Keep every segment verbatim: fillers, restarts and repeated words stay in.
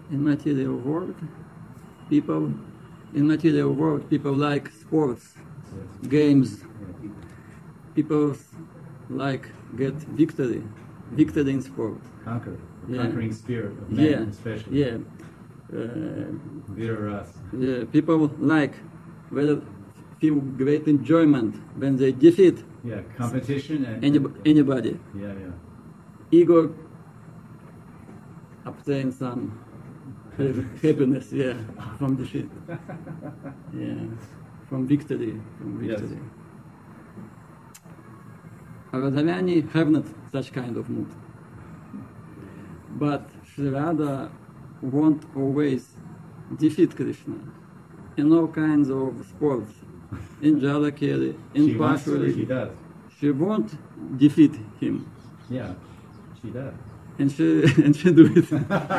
in material world, people in material world people like sports, yes. games. Yeah. People like get victory, victory in sport. Conquer, the yeah. conquering spirit of man, yeah. especially. Yeah. Uh, Viras. Yeah. People like whether feel great enjoyment when they defeat. Yeah. Competition and any, anybody. Yeah. Yeah. Ego obtain some happiness, yeah, from defeat. Yeah, from victory, from victory. Yes. Radharani have not such kind of mood. But Sri Radha won't always defeat Krishna in all kinds of sports, in Jalakeli, in Pashuri. She does. She won't defeat him. Yeah, she does. And she and she do it.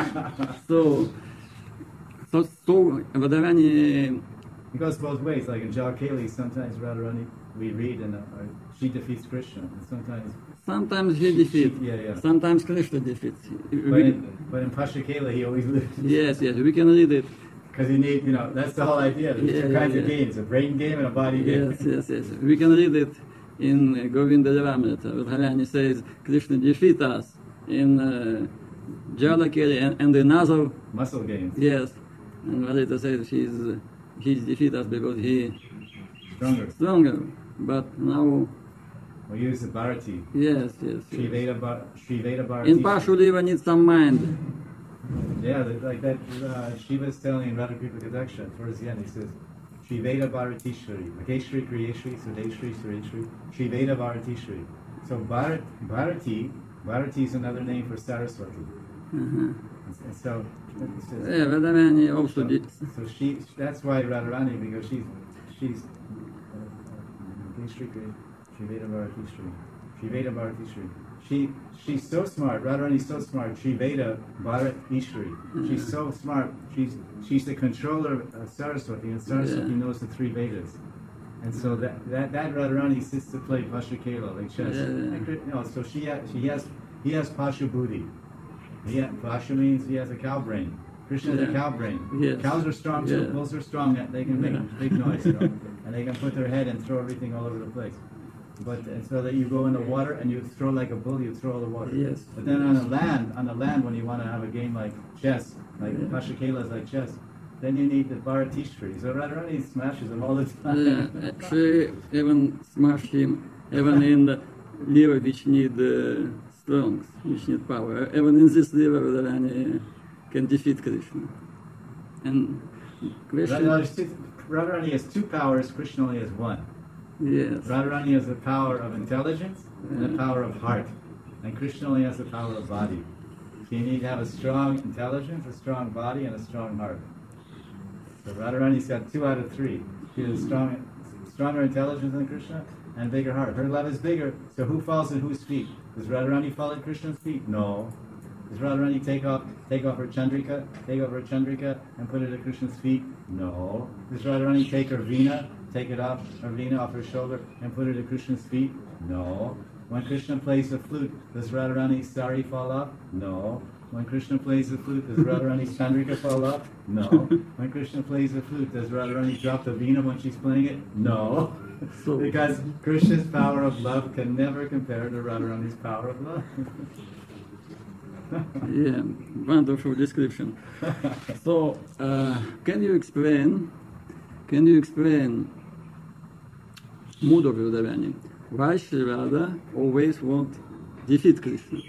so, so, so Radharani. It goes both ways. Like in Jalakeli, sometimes Radharani we read and uh, she defeats Krishna, and sometimes. Sometimes he defeats. Yeah, yeah. Sometimes Krishna defeats. But in, but in Pashakela, he always loses. Yes, yes, we can read it. Because you need, you know, that's the whole idea. There's yeah, two yeah, kinds yeah. of games: a brain game and a body game. Yes, yes, yes. We can read it in uh, Govinda Ramrita. Radharani says Krishna defeat us in uh, Jalakeli and, and in other muscle games. Yes, and Radharani says he's uh, he's defeat us because he stronger. Stronger, but now. We use the Bharati. Yes, yes. Sri Veda, bar, Sri Veda Bharati. In Pashuli, we need some mind. Yeah, like that. Uh, Shiva's telling in Radhakripa Kadaksha towards the end. He says, Sri Veda Bharatishwari, Makeshwari, Kriyeshwari, Sudeshwari, Sureshwari, Sri Veda Bharatishwari. So Bharat, Bharati, Bharati is another name for Saraswati. Uh-huh. And so, says, yeah, Radharani also so, did. So she, that's why Radharani, because she's, she's Makeshwari, Kriyeshwari. Sri Veda Bharatishwari. Sri Veda Bharatishwari. She, she's so smart. Radharani's so smart. Sri Veda Bharatishwari. Mm-hmm. She's so smart. She's she's the controller of Saraswati, and Saraswati yeah. knows the three Vedas. And so that that, that Radharani sits to play Pashakela, like chess. Yeah, yeah. You know, so she has, she has he has Pasha Buddhi. He has, Pasha means he has a cow brain. Krishna has yeah. a cow brain. Yes. Cows are strong too. Yeah. Bulls are strong. They can make yeah. big noise, you know, and they can put their head and throw everything all over the place. But and so that you go in the water and you throw like a bull, you throw all the water. Yes. But then on the land, on the land, when you want to have a game like chess, like yeah. Pashakela is like chess, then you need the Bharatishwari. So Radharani smashes him all the time. Yeah, she even smash him, even in the liver which need uh, strong, which need power. Even in this liver, Radharani can defeat Krishna. And Krishna. Radharani has two powers. Krishna only has one. Yes. Radharani has the power of intelligence and the power of heart. And Krishna only has the power of body. So you need to have a strong intelligence, a strong body, and a strong heart. So Radharani's got two out of three. She has strong, stronger intelligence than Krishna and a bigger heart. Her love is bigger, so who falls at whose feet? Does Radharani fall at Krishna's feet? No. Does Radharani take off take off her Chandrika, take off her Chandrika and put it at Krishna's feet? No. Does Radharani take her Veena, take it off her Veena off her shoulder and put it at Krishna's feet? No. When Krishna plays the flute, does Radharani's sari fall off? No. When Krishna plays the flute, does Radharani's Chandrika fall off? No. When Krishna plays the flute, does Radharani drop the Veena when she's playing it? No. So, because Krishna's power of love can never compare to Radharani's power of love. Yeah, wonderful description. So, uh, can you explain? Can you explain mood of Radharani? Why Sri Radha always want defeat Krishna?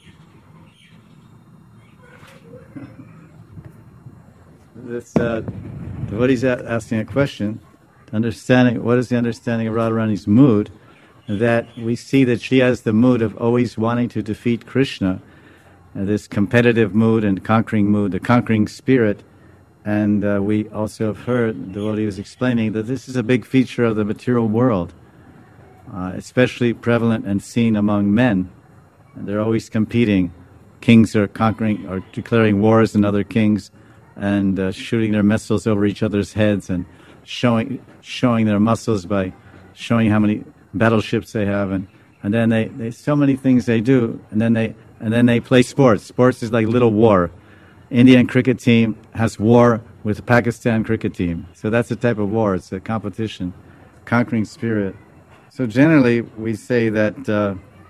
This uh, devotee's asking a question. Understanding what is the understanding of Radharani's mood? That we see that she has the mood of always wanting to defeat Krishna. Uh, this competitive mood and conquering mood, the conquering spirit. And uh, we also have heard, the devotee was explaining, that this is a big feature of the material world, uh, especially prevalent and seen among men. And they're always competing. Kings are conquering, or declaring wars on other kings, and uh, shooting their missiles over each other's heads, and showing showing their muscles by showing how many battleships they have, and, and then they, they so many things they do, and then they and then they play sports. Sports is like little war. Indian cricket team has war with the Pakistan cricket team. So that's the type of war. It's a competition, conquering spirit. So generally, we say that uh,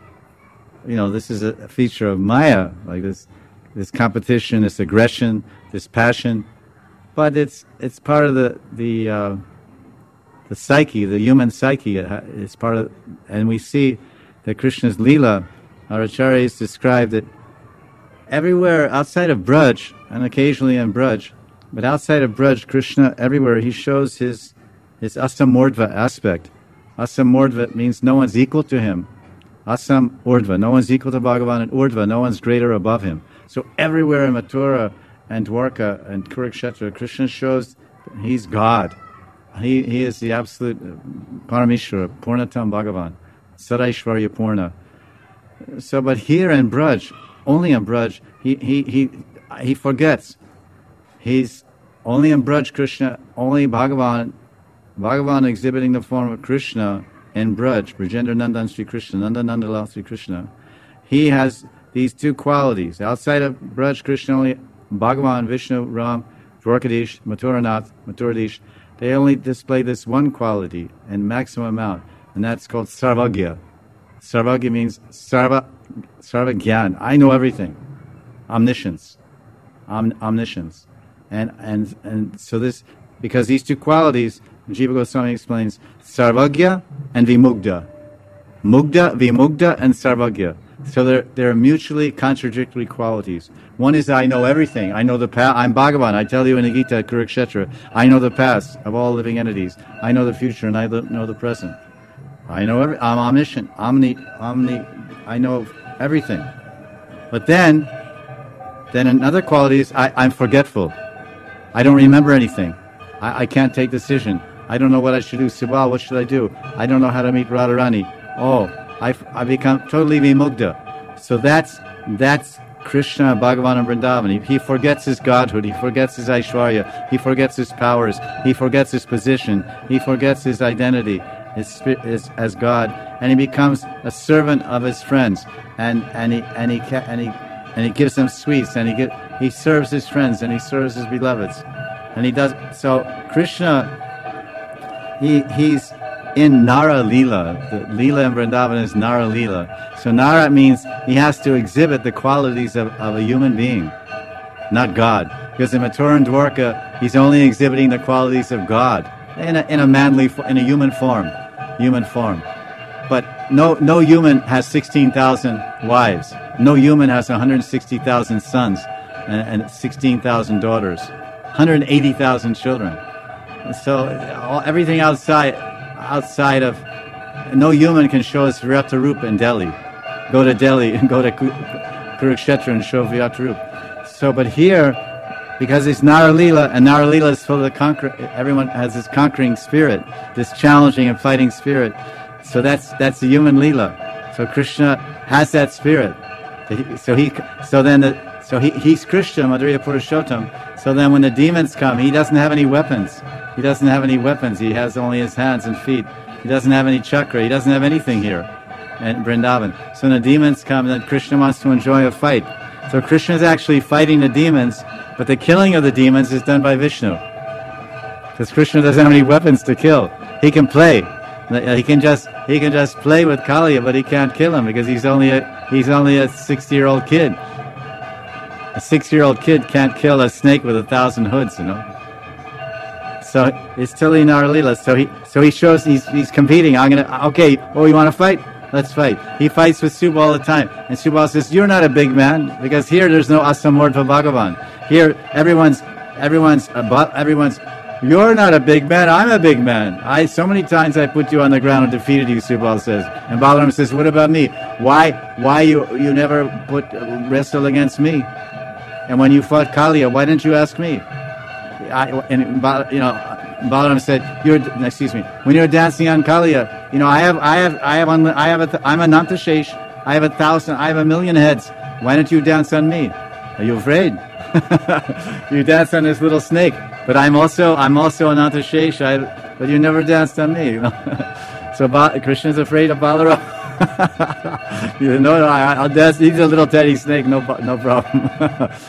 you know this is a feature of Maya, like this this competition, this aggression, this passion. But it's it's part of the the uh, the psyche, the human psyche. It's part of, and we see that Krishna's Leela, our acharyas described that everywhere outside of Braj, and occasionally in Braj, but outside of Braj, Krishna, everywhere, he shows his his Asam Urdhva aspect. Asam Urdhva means no one's equal to him. Asam Urdhva, no one's equal to Bhagavan, and Urdhva, no one's greater above him. So everywhere in Mathura and Dwarka and Kurukshetra, Krishna shows he's God. He he is the absolute Parameshwara, Purnatam Bhagavan, Sadaishvarya Purna. So, but here in Braj, only in Braj, he he he he forgets. He's only in Braj Krishna, only Bhagavan, Bhagavan exhibiting the form of Krishna in Braj, Brajendra Nandan Sri Krishna, Nanda Nandalal Sri Krishna. He has these two qualities. Outside of Braj Krishna, only Bhagavan, Vishnu, Ram, Dwarkadish, Mathuranath, Mathuradish, they only display this one quality in maximum amount, and that's called Sarvagya. Sarvagya means Sarva, Sarva Gyan. I know everything. Omniscience. Om, omniscience. And, and, and so this, because these two qualities, Jiva Goswami explains, Sarvagya and Vimugdha. Mugdha, Vimugdha, and Sarvagya. So they're, they're mutually contradictory qualities. One is I know everything. I know the past. I'm Bhagavan. I tell you in the Gita, Kurukshetra, I know the past of all living entities. I know the future and I know the present. I know every, I'm omniscient, omni, omni, I know everything. But then, then another quality is I, I'm forgetful. I don't remember anything. I, I can't take decision. I don't know what I should do. Subal, what should I do? I don't know how to meet Radharani. Oh, I, I become totally vimugdha. So that's, that's Krishna, Bhagavan, and Vrindavan. He, he forgets his godhood. He forgets his Aishwarya. He forgets his powers. He forgets his position. He forgets his identity. His, his, as God, and he becomes a servant of his friends, and and he and he and he and he gives them sweets, and he get, he serves his friends, and he serves his beloveds, and he does so. Krishna, he he's in Nara Leela. The Leela in Vrindavan is Nara Leela. So Nara means he has to exhibit the qualities of, of a human being, not God, because in Mathura and Dwarka he's only exhibiting the qualities of God in a in a manly in a human form. Human form, but no no human has sixteen thousand wives. No human has one hundred sixty thousand sons and, and sixteen thousand daughters, one hundred eighty thousand children. So all, everything outside outside of no human can show us Vyaptarup in Delhi. Go to Delhi and go to Kurukshetra and show Vyaptarup. So, but here, because it's Nara Leela, and Nara Leela is full of the conquer. Everyone has this conquering spirit, this challenging and fighting spirit. So that's that's the human Leela. So Krishna has that spirit. So he, so then, the, so he, he's Krishna, Madhurya Purushottam. So then, when the demons come, he doesn't have any weapons. He doesn't have any weapons. He has only his hands and feet. He doesn't have any chakra. He doesn't have anything here in Vrindavan. So when the demons come, then Krishna wants to enjoy a fight. So Krishna is actually fighting the demons. But the killing of the demons is done by Vishnu. Because Krishna doesn't have any weapons to kill. He can play. He can just he can just play with Kaliya, but he can't kill him because he's only a he's only a sixty-year-old kid. A six-year-old kid can't kill a snake with a thousand hoods, you know. So it's Tili Nara Leela. So he so he shows he's he's competing. I'm gonna okay. Oh, you want to fight? Let's fight. He fights with Subal all the time, and Subal says, "You're not a big man because here there's no Asam Urdhva Bhagavan. Here everyone's everyone's about everyone's. You're not a big man. I'm a big man. I so many times I put you on the ground and defeated you." Subal says, and Balaram says, "What about me? Why why you you never put wrestle against me? And when you fought Kaliya, why didn't you ask me?" I, and you know, Balaram said, "You're excuse me. When you're dancing on Kaliya, you know, I have, I have, I have, on, I have, a, I'm a Nantashesh. I have a thousand, I have a million heads. Why don't you dance on me? Are you afraid? You dance on this little snake, but I'm also, I'm also a Nantashesh. I, but you never danced on me. You know? So ba- Krishna's afraid of Balaram. You know, no, I, I'll dance. He's a little teddy snake. No, no problem."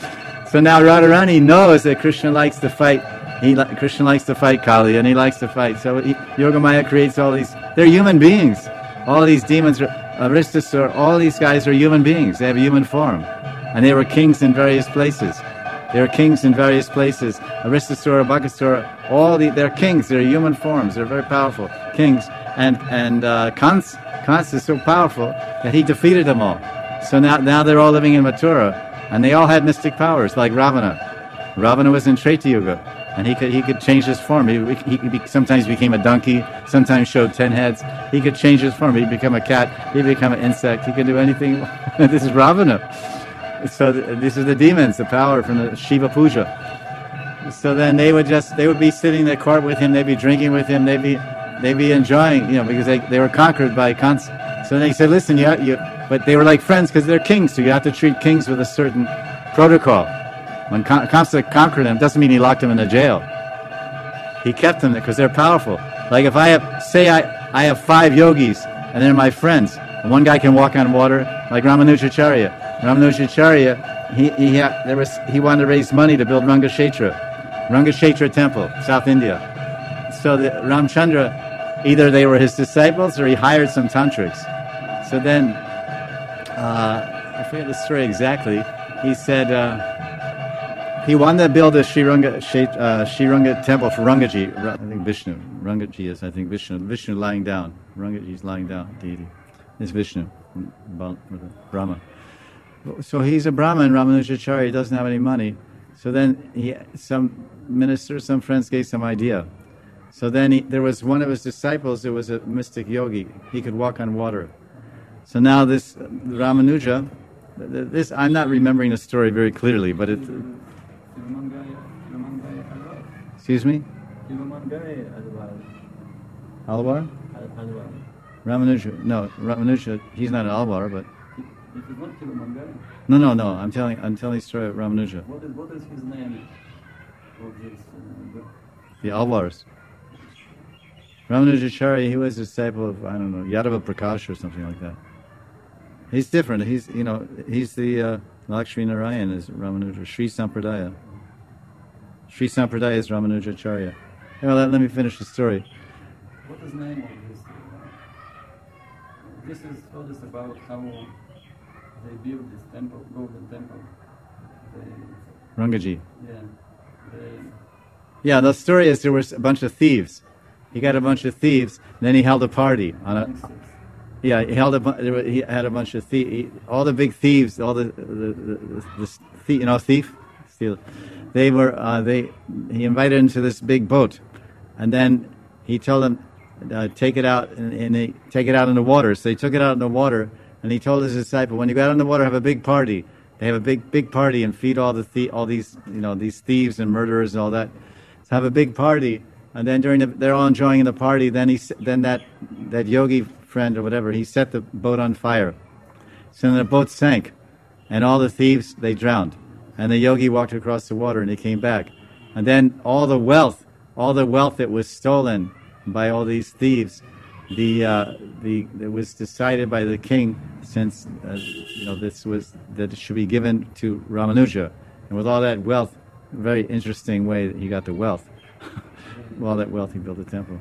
So now Radharani knows that Krishna likes to fight. He li- Krishna likes to fight Kali, and he likes to fight. So he, Yogamaya creates all these. They're human beings. All these demons, are, Aristasura, all these guys are human beings. They have a human form, and they were kings in various places. They were kings in various places. Aristasura, Bakasura, all the they're kings. They're human forms. They're very powerful kings. And and uh, Kans, Kans is so powerful that he defeated them all. So now now they're all living in Mathura, and they all had mystic powers like Ravana. Ravana was in Treta Yuga, and he could he could change his form. He, he, he sometimes became a donkey, sometimes showed ten heads. He could change his form. He'd become a cat. He'd become an insect. He could do anything. This is Ravana. So th- this is the demons, the power from the Shiva Puja. So then they would just they would be sitting in the court with him. They'd be drinking with him. They'd be they'd be enjoying, you know, because they they were conquered by Kans. So they said, listen, you you. But they were like friends because they're kings. So you have to treat kings with a certain protocol. When Kamsa conquered them, doesn't mean he locked them in a jail. He kept them there because they're powerful. Like if I have, say I, I have five yogis and they're my friends, and one guy can walk on water, like Ramanujacharya. Ramanujacharya, he he ha, there was he wanted to raise money to build Rangashetra, Rangashetra temple, South India. So the Ramchandra, either they were his disciples or he hired some tantrics. So then, uh, I forget the story exactly. He said. Uh, He wanted to build a Shriranga, uh, Shriranga temple for Rangaji. I think Vishnu. Rangaji is, I think, Vishnu. Vishnu lying down. Rangaji is lying down, deity. It's Vishnu, Brahma. So he's a Brahmin, Ramanujacharya. He doesn't have any money. So then he, some minister, some friends gave some idea. So then he, there was one of his disciples who was a mystic yogi. He could walk on water. So now this Ramanuja, this I'm not remembering the story very clearly, but it... Excuse me? Alvar? Ramanuja. No, Ramanuja, he's not an Alvar, but... No, no, no, I'm telling I'm telling the story of Ramanuja. What is, what is his name? Of his, uh, the Alvars. Ramanujacharya, he was a disciple of, I don't know, Yadava Prakash or something like that. He's different. He's, you know, he's the uh, Lakshmi Narayan is Ramanuja, Sri Sampradaya. Sri Sampradaya is Ramanujacharya. Well, let, let me finish the story. What is the name of this? Uh, this is told us about how they built this temple, golden temple. They, Rangaji. Yeah. They, yeah, the story is there was a bunch of thieves. He got a bunch of thieves, and then he held a party on a. Yeah, he held a. He had a bunch of thieves. All the big thieves, all the the, the, the, the you know, thief, steal. They were. Uh, they. He invited them to this big boat, and then he told them, uh, take it out and, and they take it out in the water. So they took it out in the water, and he told his disciple, when you go out in the water, have a big party. They have a big big party and feed all the thie- all these you know these thieves and murderers and all that. So have a big party. And then during the, they're all enjoying the party. Then he, then that that yogi friend or whatever, he set the boat on fire. So then the boat sank, and all the thieves they drowned. And the yogi walked across the water, and he came back. And then all the wealth, all the wealth that was stolen by all these thieves, the uh, the it was decided by the king, since uh, you know this was that it should be given to Ramanuja. And with all that wealth, a very interesting way that he got the wealth. With all that wealth, he built a temple.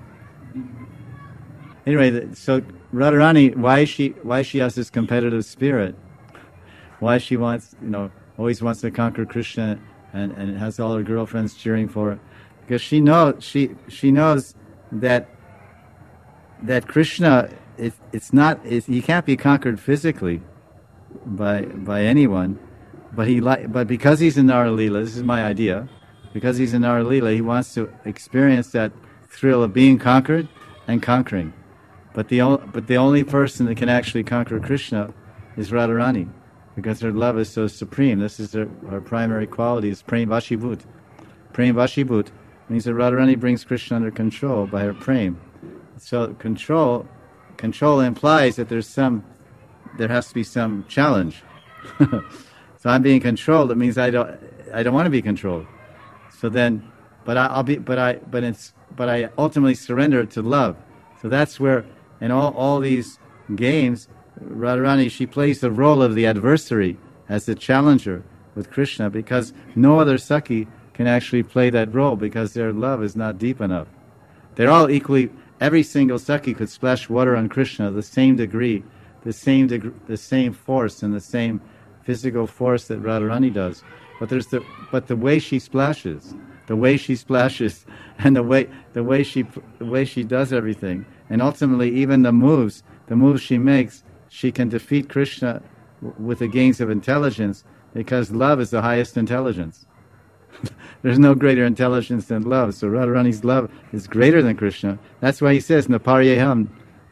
Anyway, so Radharani, why she why she has this competitive spirit? Why she wants, you know, always wants to conquer Krishna, and, and has all her girlfriends cheering for her, because she knows she she knows that that Krishna it, it's not it, he can't be conquered physically by by anyone, but he li- but because he's in Nara Leela, this is my idea. Because he's in Nara Leela, he wants to experience that thrill of being conquered and conquering. But the only, but the only person that can actually conquer Krishna is Radharani, because her love is so supreme. This is her, her primary quality, is Prem Vashibhut. Prem Vashibhut means that Radharani brings Krishna under control by her prem. So control, control implies that there's some, there has to be some challenge. So I'm being controlled. It means I don't, I don't want to be controlled. So then, but I, I'll be, but I, but it's, but I ultimately surrender to love. So that's where, in all, all these games, Radharani, she plays the role of the adversary as the challenger, with Krishna, because no other Sakhi can actually play that role because their love is not deep enough. They're all equally, every single Sakhi could splash water on Krishna the same degree, the same deg- the same force and the same physical force that Radharani does. But there's the but the way she splashes, the way she splashes, and the way the way she the way she does everything, and ultimately even the moves, the moves she makes, she can defeat Krishna w- with the gains of intelligence, because love is the highest intelligence. There's no greater intelligence than love. So Radharani's love is greater than Krishna. That's why he says, "Naparyeham,"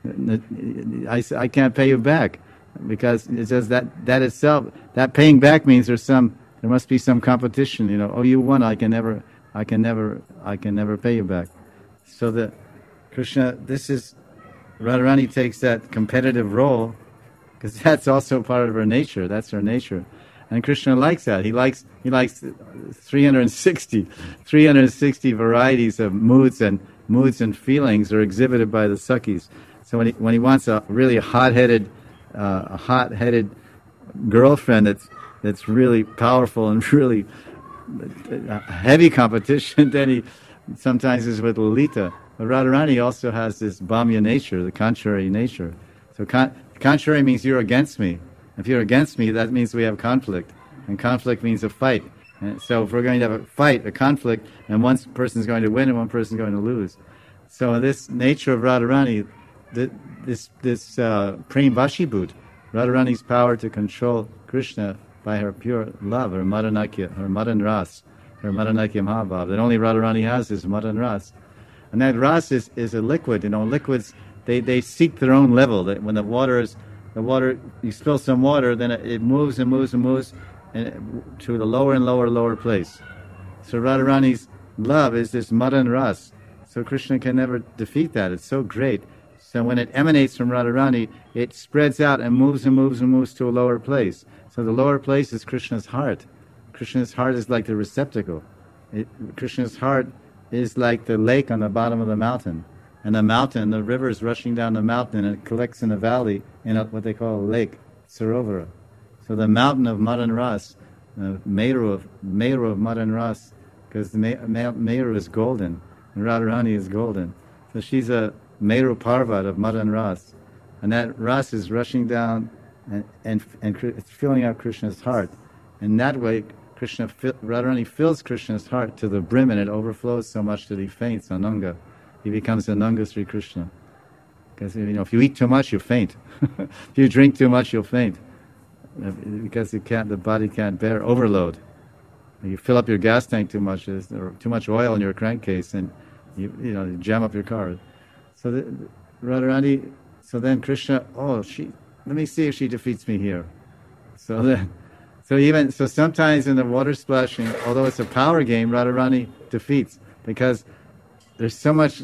I, I can't pay you back, because it says that that itself, that paying back means there's some, there must be some competition. You know, oh, you won. I can never, I can never, I can never pay you back. So the Krishna, this is Radharani takes that competitive role, because that's also part of her nature. That's her nature. And Krishna likes that. He likes he likes three hundred sixty, three hundred sixty varieties of moods and moods and feelings are exhibited by the Sakhis. So when he when he wants a really hot-headed uh, a hot-headed girlfriend that's that's really powerful and really uh, heavy competition, then he sometimes is with Lalita. But Radharani also has this Bhamya nature, the contrary nature. So con- contrary means you're against me. If you're against me, that means we have conflict. And conflict means a fight. And so if we're going to have a fight, a conflict, and one person's going to win and one person's going to lose. So this nature of Radharani, this this uh, Prem Vashibhut, Radharani's power to control Krishna by her pure love, her Madanakya, her Madan Ras, her Madanakya Mahabhav, that only Radharani has is Madan Ras. And that Ras is, is a liquid. You know, liquids, they, they seek their own level. That when the water is The water, you spill some water, then it, it moves and moves and moves and it, to the lower and lower, lower place. So Radharani's love is this Madan Ras. So Krishna can never defeat that. It's so great. So when it emanates from Radharani, it spreads out and moves and moves and moves to a lower place. So the lower place is Krishna's heart. Krishna's heart is like the receptacle. It, Krishna's heart is like the lake on the bottom of the mountain. And the mountain, the river is rushing down the mountain and it collects in a valley in a, what they call a lake, Sarovara. So the mountain of Madan Ras, uh, Meru of, Meru of Madan Ras, because the Me- Me- Meru is golden, and Radharani is golden. So she's a Meru Parvat of Madan Ras. And that Ras is rushing down and, and, and it's filling out Krishna's heart. And that way, Krishna, Radharani fills Krishna's heart to the brim and it overflows so much that he faints, Ananga. He becomes Ananga Sri Krishna. Because, you know, if you eat too much, you faint. If you drink too much, you'll faint. Because you can't, the body can't bear overload. You fill up your gas tank too much, there's too much oil in your crankcase, and you, you know, you jam up your car. So the, Radharani, so then Krishna, oh, she, let me see if she defeats me here. So then, so even, so sometimes in the water splashing, although it's a power game, Radharani defeats, because there's so much,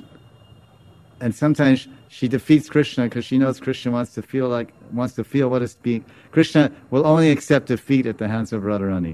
and sometimes she defeats Krishna because she knows Krishna wants to feel like, wants to feel what it's being. Krishna will only accept defeat at the hands of Radharani.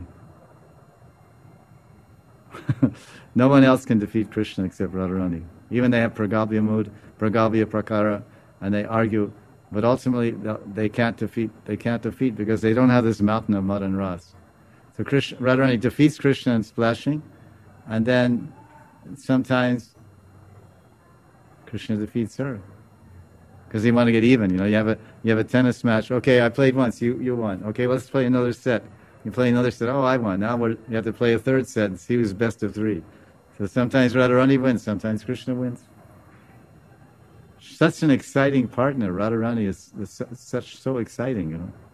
No one else can defeat Krishna except Radharani. Even they have Pragalbhya mood, Pragalbhya Prakara, and they argue, but ultimately they can't defeat. They can't defeat because they don't have this mountain of Madan Ras. So Krishna, Radharani defeats Krishna in splashing, and then sometimes Krishna defeats her because they want to get even. You know, you have a you have a tennis match. Okay, I played once. You you won. Okay, let's play another set. You play another set. Oh, I won. Now we're, you have to play a third set and see who's best of three. So sometimes Radharani wins. Sometimes Krishna wins. Such an exciting partner. Radharani is, is such so exciting. You know.